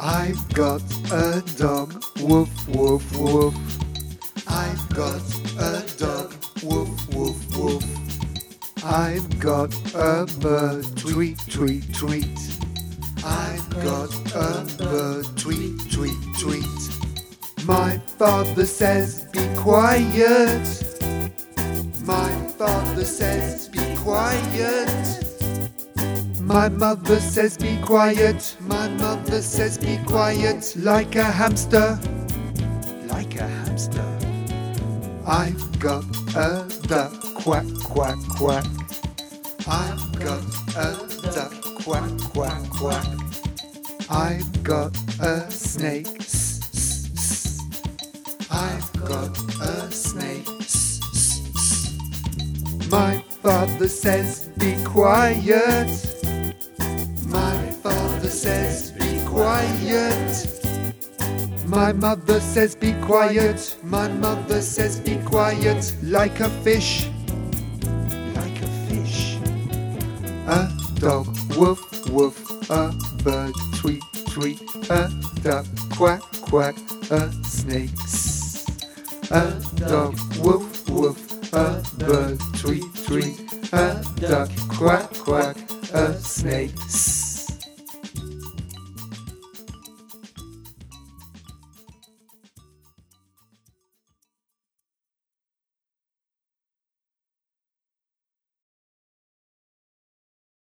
I've got a dog, woof, woof, woof. I've got a dog, woof, woof, woof. I've got a bird, tweet, tweet, tweet. I've got a bird, tweet, tweet, tweet. My father says be quiet. My father says be quiet. My mother says be quiet. My mother says be quiet. Like a hamster. Like a hamster. I've got a duck, quack, quack, quack. I've got a duck, quack, quack, quack. I've got a snake, s, s, s. I've got a snake, s, s, s. My father says be quiet. My father says be quiet. My mother says be quiet. My mother says be quiet. Like a fish. Like a fish. A dog, woof, woof. A bird, tweet, tweet. A duck, quack, quack. A snake, s. A dog, woof, woof. A bird, tweet, tweet. A duck, quack, quack. A snake, s.